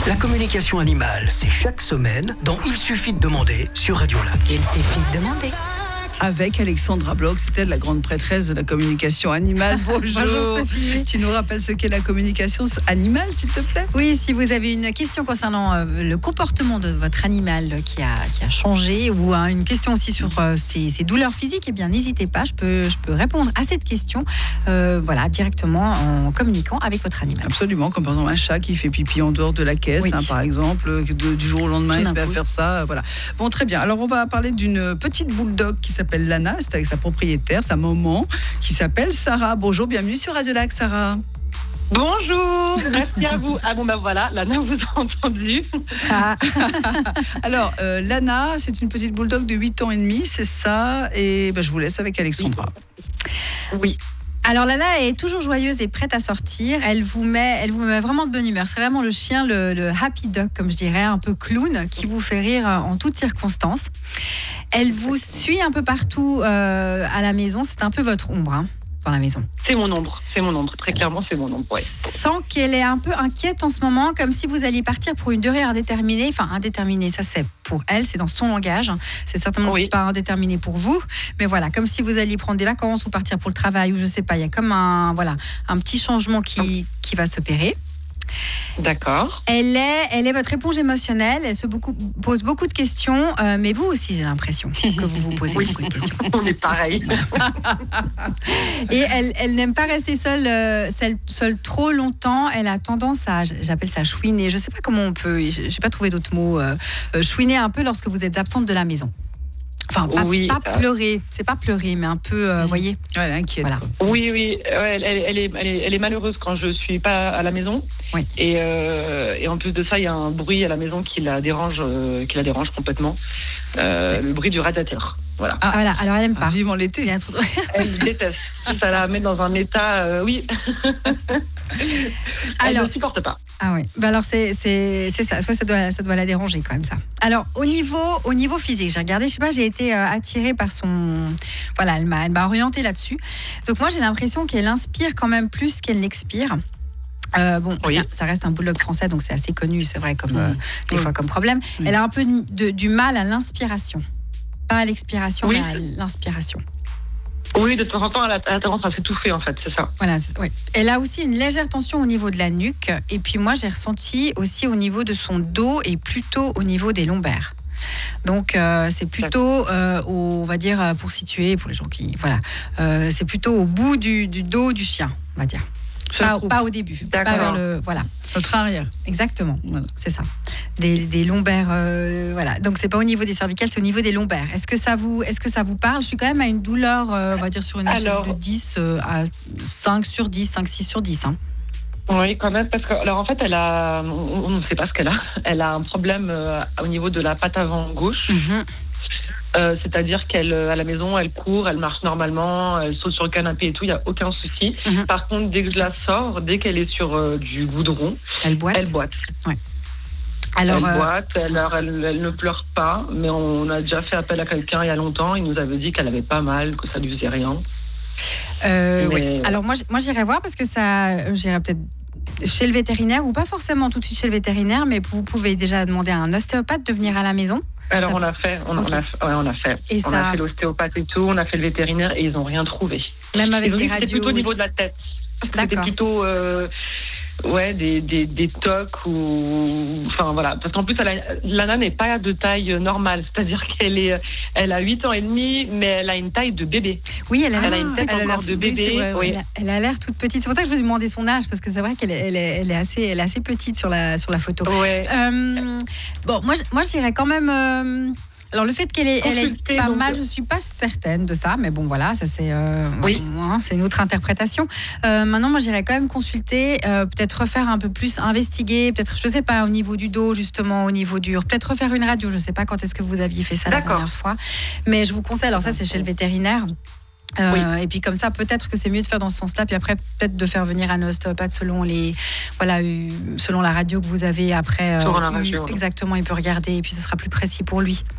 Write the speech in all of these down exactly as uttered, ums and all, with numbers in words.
La communication animale, c'est chaque semaine dans Il suffit de demander sur Radio Lac. Il suffit de demander. Avec Alexandra Bloch, c'était la grande prêtresse de la communication animale. Bonjour. Bonjour Sophie. Tu nous rappelles ce qu'est la communication animale, s'il te plaît ? Oui, si vous avez une question concernant euh, le comportement de votre animal qui a, qui a changé, ou hein, une question aussi sur euh, ses, ses douleurs physiques, eh bien n'hésitez pas, je peux, je peux répondre à cette question euh, voilà, directement en communiquant avec votre animal. Absolument, comme par exemple un chat qui fait pipi en dehors de la caisse, oui. hein, par exemple, de, du jour au lendemain, Tout il se met à faire ça. Euh, voilà. Bon, très bien. Alors, on va parler d'une petite bulldog qui s'appelle Lana, c'est avec sa propriétaire, sa maman, qui s'appelle Sarah. Bonjour, bienvenue sur Radio Lac, Sarah. Bonjour, merci à vous. Ah bon ben voilà, Lana vous a entendu. Ah. Alors, euh, Lana, c'est une petite bulldog de huit ans et demi, c'est ça, et ben, je vous laisse avec Alexandra. Oui. Alors Lana est toujours joyeuse et prête à sortir. Elle vous met, elle vous met vraiment de bonne humeur. C'est vraiment le chien, le, le happy dog, comme je dirais, un peu clown, qui vous fait rire en toutes circonstances. Elle vous suit un peu partout euh, à la maison. C'est un peu votre ombre hein, dans la maison. C'est mon ombre, c'est mon ombre. Très clairement, c'est mon ombre. Ouais. Sans qu'elle est un peu inquiète en ce moment, comme si vous alliez partir pour une durée indéterminée. Enfin, indéterminée, ça c'est pour elle, c'est dans son langage. C'est certainement oui. pas indéterminé pour vous. Mais voilà, comme si vous alliez prendre des vacances ou partir pour le travail ou je sais pas. Il y a comme un, voilà, un petit changement qui, qui va s'opérer. D'accord. Elle est, elle est votre éponge émotionnelle. Elle se beaucoup, pose beaucoup de questions, euh, mais vous aussi, j'ai l'impression que vous vous posez oui. beaucoup de questions. On est pareil. Et elle, elle n'aime pas rester seule, euh, seule, seule trop longtemps. Elle a tendance à, j'appelle ça chouiner. Je ne sais pas comment on peut, je n'ai pas trouvé d'autres mots. Euh, chouiner un peu lorsque vous êtes absente de la maison. Enfin, pas, oui, pas euh... pleurer, c'est pas pleurer, mais un peu, euh, vous mmh. voyez. Ouais, elle est inquiète. Voilà. Oui, oui, ouais, elle, elle, est, elle, est, elle est malheureuse quand je suis pas à la maison. Oui. Et, euh, et en plus de ça, il y a un bruit à la maison qui la dérange, euh, qui la dérange complètement. Euh, le bruit du radiateur. Voilà. Ah, voilà. Alors elle aime pas. Ah, vivement l'été. Trop... Elle déteste. Ça la met dans un état, euh, oui. Elle alors, ne supporte pas. Ah oui. Bah alors c'est c'est c'est ça. Soit ça doit ça doit la déranger quand même ça. Alors au niveau au niveau physique, j'ai regardé, je sais pas, j'ai été euh, attirée par son, voilà, elle m'a elle m'a orientée là-dessus. Donc moi j'ai l'impression qu'elle inspire quand même plus qu'elle n'expire. Euh, bon, oui. ça, ça reste un bulldog français, donc c'est assez connu, c'est vrai, comme mmh. euh, des oui. fois comme problème. Oui. Elle a un peu de, du mal à l'inspiration. Pas à l'expiration, oui. mais à l'inspiration. Oui, de temps en temps, elle a, elle a tendance à s'étouffer, en fait, c'est ça. Voilà, c'est, oui. Elle a aussi une légère tension au niveau de la nuque. Et puis moi, j'ai ressenti aussi au niveau de son dos et plutôt au niveau des lombaires. Donc, euh, c'est plutôt, euh, au, on va dire, pour situer, pour les gens qui... Voilà, euh, c'est plutôt au bout du, du dos du chien, on va dire. Pas, pas au début, D'accord. pas vers le, voilà. Notre arrière. Exactement, voilà. C'est ça. Des, des lombaires, euh, voilà. Donc c'est pas au niveau des cervicales, c'est au niveau des lombaires. Est-ce que ça vous, est-ce que ça vous parle ? Je suis quand même à une douleur, euh, on va dire sur une échelle alors, de dix euh, à cinq sur dix, cinq, six sur dix. Hein. Oui, quand même, parce que, alors en fait, elle a, on ne sait pas ce qu'elle a. Elle a un problème euh, au niveau de la patte avant gauche. Mm-hmm. Euh, c'est-à-dire qu'elle, à la maison, elle court, elle marche normalement, elle saute sur le canapé et tout, il n'y a aucun souci. Mm-hmm. Par contre, dès que je la sors, dès qu'elle est sur euh, du goudron, elle boite. Elle boite. Ouais. Alors, elle euh... boite, elle, elle, elle ne pleure pas, mais on a déjà fait appel à quelqu'un il y a longtemps, il nous avait dit qu'elle avait pas mal, que ça ne lui faisait rien. Euh, mais... oui. Alors moi, moi, j'irai voir parce que ça, j'irai peut-être chez le vétérinaire, ou pas forcément tout de suite chez le vétérinaire, mais vous pouvez déjà demander à un ostéopathe de venir à la maison. Alors ça... on l'a fait, on, okay. on, a, ouais, on a fait. Et on ça... a fait l'ostéopathe et tout, on a fait le vétérinaire et ils n'ont rien trouvé. Même avec des radios. C'était plutôt au niveau de la tête. C'était plutôt euh, ouais, des, des, des tocs ou... Enfin voilà, parce qu'en plus, elle a... Lana n'est pas de taille normale. C'est-à-dire qu'elle est, elle a huit ans et demi, mais elle a une taille de bébé. Oui, elle a, elle a une tête elle encore de bébé. Vrai, oui. elle, a, elle a l'air toute petite. C'est pour ça que je vous ai demandé son âge, parce que c'est vrai qu'elle est, elle est, elle est, assez, elle est assez petite sur la, sur la photo. Ouais. Euh, bon, moi, moi, je dirais quand même... Euh... Alors, le fait qu'elle est, elle est pas donc... mal, je ne suis pas certaine de ça, mais bon, voilà, ça c'est, euh, oui. hein, c'est une autre interprétation. Euh, maintenant, moi, j'irais quand même consulter, euh, peut-être refaire un peu plus, investiguer, peut-être, je ne sais pas, au niveau du dos, justement, au niveau du... Peut-être refaire une radio, je ne sais pas quand est-ce que vous aviez fait ça D'accord. la dernière fois. Mais je vous conseille, alors ça, c'est chez le vétérinaire. Euh, oui. Et puis comme ça, peut-être que c'est mieux de faire dans ce sens-là, puis après peut-être de faire venir un ostéopathe selon les, voilà, selon la radio que vous avez après. Sur euh, la radio, exactement, il peut regarder et puis ce sera plus précis pour lui.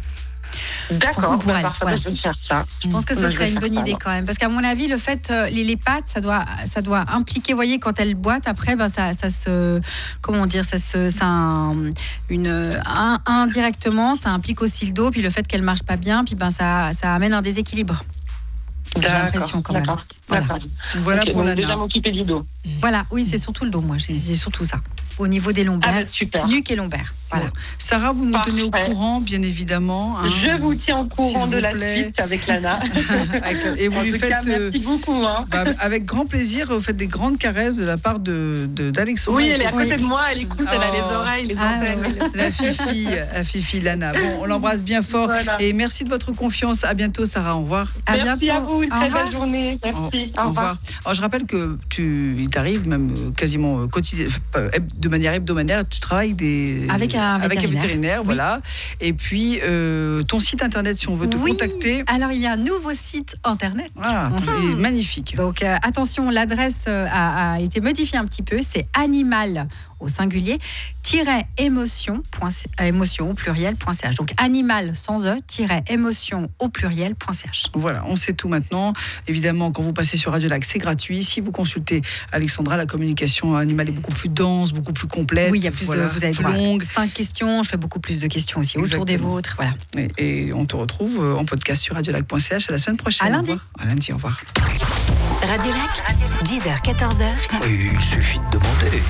D'accord, pour bah, elle, parfait, voilà. je vais faire ça. Je pense que ce Moi, je serait vais une faire bonne ça, idée alors. quand même. Parce qu'à mon avis, le fait, euh, les, les pâtes, ça doit, ça doit impliquer, vous voyez, quand elle boite, après, ben, ça, ça se. Comment dire ça se, ça un, une, un, indirectement, ça implique aussi le dos. Puis le fait qu'elle marche pas bien, puis ben, ça, ça amène un déséquilibre. J'ai l'impression quand même. D'accord, Voilà. d'accord. Voilà Ok, pour donc la déjà m'occuper du dos. Voilà, oui, c'est surtout le dos, moi. J'ai, j'ai surtout ça. Au niveau des lombaires. Ah, bah, super. Nuque et lombaires. Voilà. Bon. Sarah, vous nous Parfait. tenez au courant, bien évidemment. Hein, Je vous tiens au courant s'il de vous la plaît. suite avec Lana. Avec- et vous En lui tout faites, cas, euh, merci beaucoup. Hein. bah, avec grand plaisir, vous faites des grandes caresses de la part de, de- d'Alexandra. Oui, et elle est à Sophie. côté de moi, elle écoute, elle a les Oh. oreilles, les Ah, antennes. ouais. La Fifi, la Fifi Lana. Bon, on l'embrasse bien fort. Voilà. Et merci de votre confiance. À bientôt, Sarah. Au revoir. À Merci bientôt. à vous, une Au très revoir. belle journée. Merci. Au, au revoir. Alors, je rappelle que tu, il t'arrive même euh, quasiment euh, quotidien, euh, heb- de manière hebdomadaire, tu travailles des, Avec un avec un vétérinaire. vétérinaire, Oui. voilà. Et puis, euh, ton site internet, si on veut te Oui. contacter. Alors, il y a un nouveau site internet. Ah, Mhm. il est magnifique. Donc euh, attention, l'adresse euh, a, a été modifiée un petit peu. C'est animal au singulier tiret émotion point c- euh, émotion au pluriel point ch. Donc animal sans e tiret émotion au pluriel point ch. Voilà, on sait tout maintenant. Évidemment, quand vous passez sur Radio Lac, c'est gratuit. Si vous consultez Alexandra, la communication animale est beaucoup plus dense, beaucoup plus complète. Oui, il y a plus voilà, de, vous avez plus droit à longue. cinq questions. Je fais beaucoup plus de questions aussi autour des Exactement. vôtres. Voilà. Et, et on te retrouve euh, en podcast sur radiolac point c h à la semaine prochaine. À Au lundi. revoir. À lundi, au revoir. Radio Lac, dix heures quatorze heures. Il suffit de demander.